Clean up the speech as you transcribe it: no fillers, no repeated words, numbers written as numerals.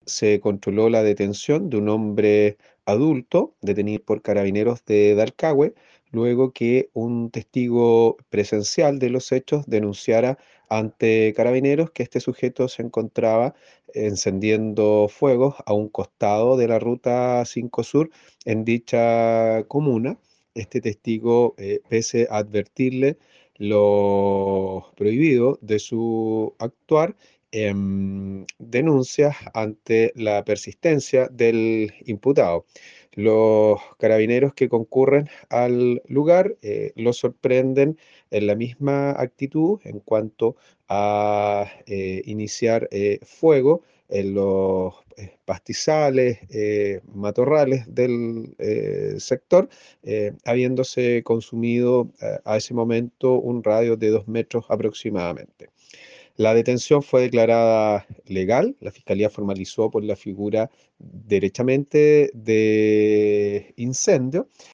se controló la detención de un hombre adulto detenido por carabineros de Dalcahue, luego que un testigo presencial de los hechos denunciara ante carabineros que este sujeto se encontraba encendiendo fuegos a un costado de la ruta 5 Sur en dicha comuna. Este testigo, pese a advertirle lo prohibido de su actuar, denuncias ante la persistencia del imputado. Los carabineros que concurren al lugar lo sorprenden en la misma actitud en cuanto a iniciar fuego en los pastizales, matorrales del sector, habiéndose consumido a ese momento un radio de 2 metros aproximadamente. La detención fue declarada legal, la Fiscalía formalizó por la figura derechamente de incendio